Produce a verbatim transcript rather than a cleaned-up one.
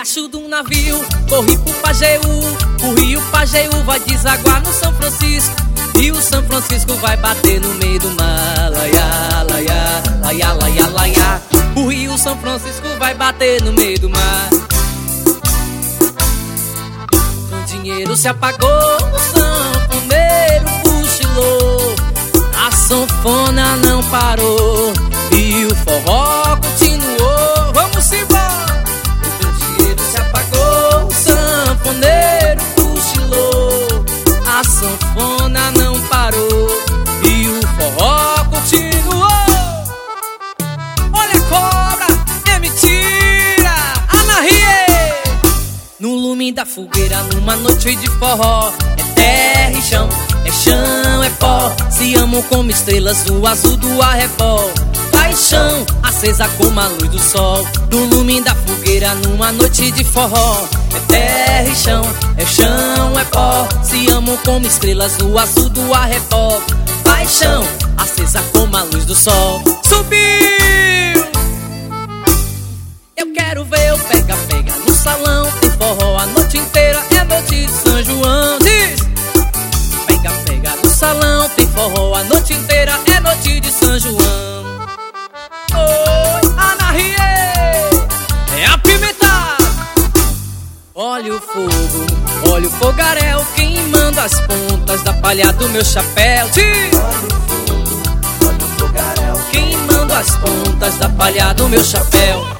riacho do navio, corri pro Pajeú. O rio Pajeú vai desaguar no São Francisco, e o São Francisco vai bater no meio do mar. Laiá, laiá, laiá, laiá, laiá. O rio São Francisco vai bater no meio do mar. O dinheiro se apagou, o sanfoneiro cochilou, a sanfona não parou e o forró continuou. Vamos embora! O dinheiro se apagou, o sanfoneiro cochilou, a sanfona não parou e o forró continuou. Olha a cobra, é mentira, Anarie! No lume da fogueira, numa noite de forró, é terra e chão, é chão, é pó, se amam como estrelas no azul do arrebol. Paixão acesa como a luz do sol, no lume da fogueira, numa noite de forró, é terra e chão, é chão, é pó, se amam como estrelas no azul do arrebol. Paixão acesa como a luz do sol. Subiu! Eu quero ver o pega-pega no salão, tem forró a noite inteira, é noite de São João. Diz! Pega-pega no salão, tem forró a noite inteira, é noite de São João. Oi, Anarie, é apimentado. Olha o fogo, olha o fogaréu queimando as pontas da palha do meu chapéu. Diz! Olha o fogo, olha o fogaréu queimando as pontas da palha do meu chapéu.